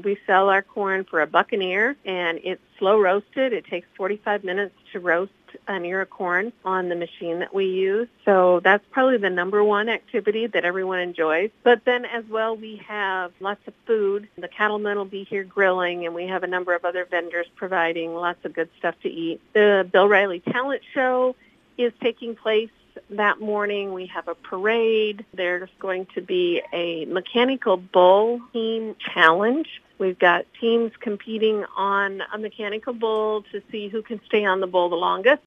We sell our corn for $1 an ear, and it's slow roasted. It takes 45 minutes to roast an ear of corn on the machine that we use. So that's probably the number one activity that everyone enjoys. But then as well, we have lots of food. The cattlemen will be here grilling, and we have a number of other vendors providing lots of good stuff to eat. The Bill Riley Talent Show is taking place that morning. We have a parade. There's going to be a mechanical bull team challenge. We've got teams competing on a mechanical bull to see who can stay on the bull the longest.